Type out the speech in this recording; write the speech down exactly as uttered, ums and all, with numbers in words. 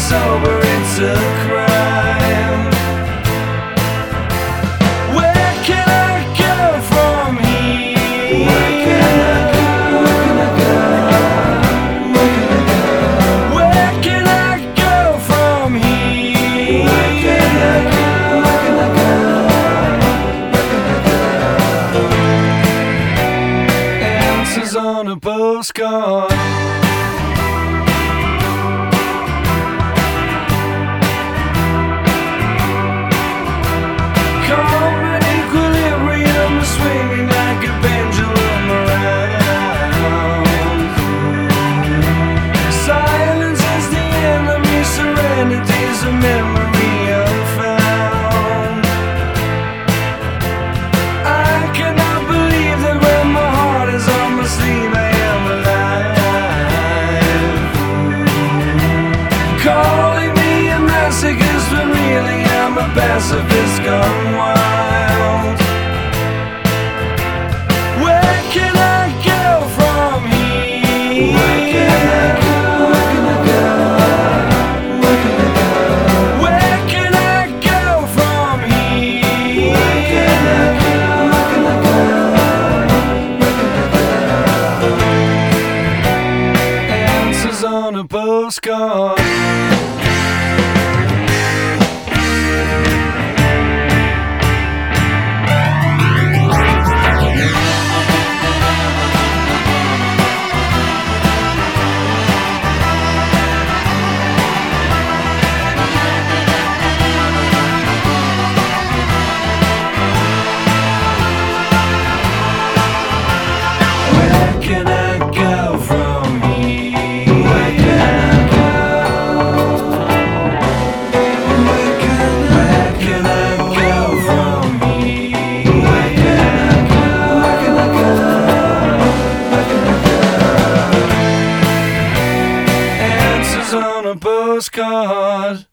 sober, it's a crime. Where can I go from here? Where can I go? Where can I go from here? Where can I go? Where can I go? Where can I go? Answers on a postcard. Swinging like a pendulum around. Silence is the enemy, serenity's a memory unfound. I cannot believe that when my heart is on my sleeve I am alive. Calling me a masochist when really I'm a pacifist gone wild. Where can I go from here? Where can I go? Where can I go? Where can I go? Where can I go from here? Where can I go? Where can I go? Where can I go? Answers on a postcard. On a postcard.